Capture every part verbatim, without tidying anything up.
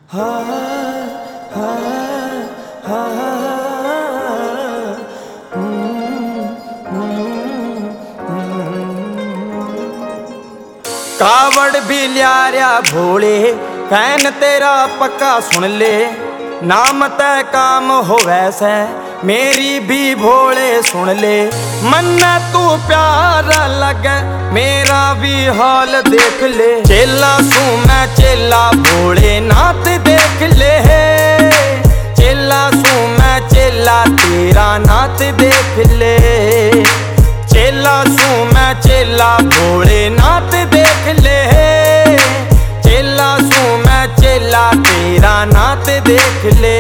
कावड़ भी लिया भोले फैन तेरा पक्का सुन ले, नाम तय काम हो वैसे मेरी भी भोले सुन ले। मन्ना तू प्यारा लगे मेरा भी हाल देख ले, चेला सू मैं चेला भोले नाथ देख ले। चेला सू मैं चेला तेरा नाथ देख ले, चेला सू मैं चेला भोले नाथ देख ले। चेला सू मैं चेला तेरा नाथ देख ले।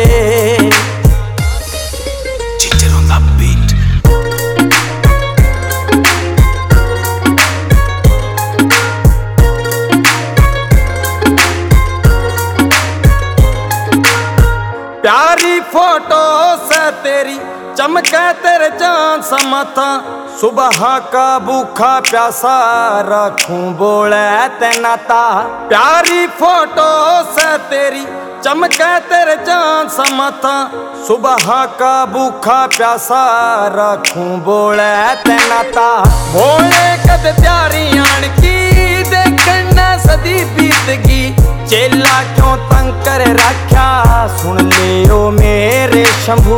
प्यारी फोटो से तेरी चमके तेरे जान समता, सुबह का भूखा प्यासा रखूं बोले तेनाता। प्यारी फोटो से तेरी चमके तेरे जान समता, सुबह का भूखा प्यासा रखूं बोले तेनाता। भोले कद प्यारी आन की देखना सदी बीतगी, चेला क्यों तंग कर रखा सुन ले ओ मेरे शंभू।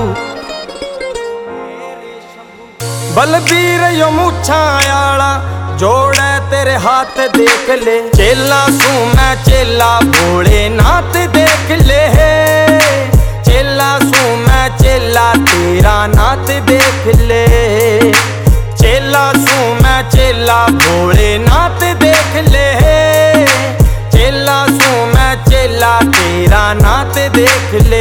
बलबीर यो मुछायाला जोड़े तेरे हाथ देख ले, चेला सू मैं चेला भोले नाथ देख ले। चेला सू मैं चेला तेरा नाथ देख ले, चेला सू मैं चेला भोले नाथ देख ले। चेला सू मैं चेला तेरा नाथ देख ले।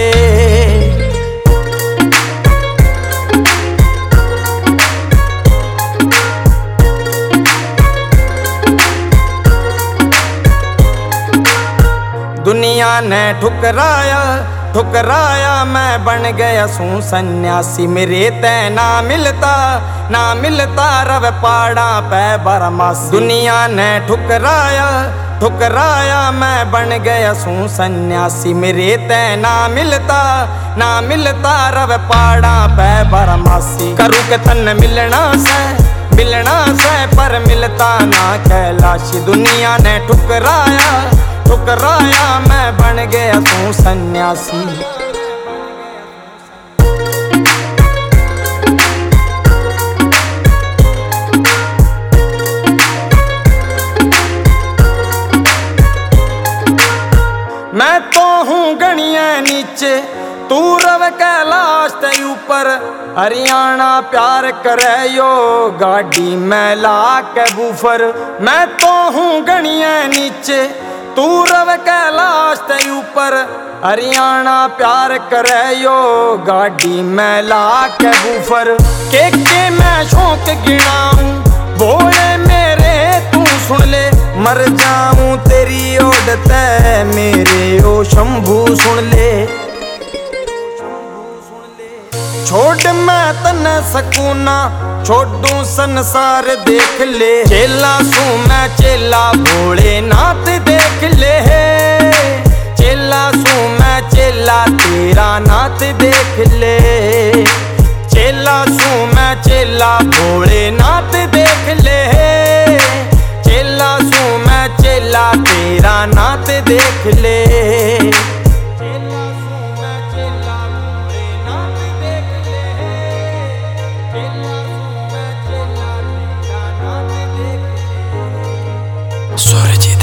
दुनिया ने ठुकराया ठुकराया मैं बन गया सू सन्यासी, मेरे तय ना मिलता ना मिलता रव पाड़ा पै बरमास। दुनिया ने ठुकराया ठुकराया मैं बन गया सू सन्यासी, मेरे तय ना मिलता ना मिलता रव पाड़ा पै बरमासी। करूँ के तन मिलना से मिलना से पर मिलता ना कैलाशी। दुनिया ने ठुकराया ठुकराया मैं बन गया तू सन्यासी। मैं तो हूँ गणिया नीचे तू रव कैलाश ते ऊपर, हरियाणा प्यार करे यो गाड़ी में ला के बूफर। मैं तो हूँ गणिया नीचे तू रव कैलाश ते ऊपर, हरियाणा प्यार करे यो गाड़ी में ला के बूफर। के के मैं शौक गिनाऊं भोले मेरे तू सुन ले, मर जाऊं तेरी ओट ते मेरे ओ शंभू सुन ले। छोड़ मैं तन सकूना छोड़ू संसार देख ले, चेला सू मैं चेला भोले नाथ देख ले। चेला सू मैं चेला तेरा नाथ देख ले, चेला सू मैं चेला भोले नाथ देख ले। चेला सू मैं चेला तेरा नाथ देख ले। सूरज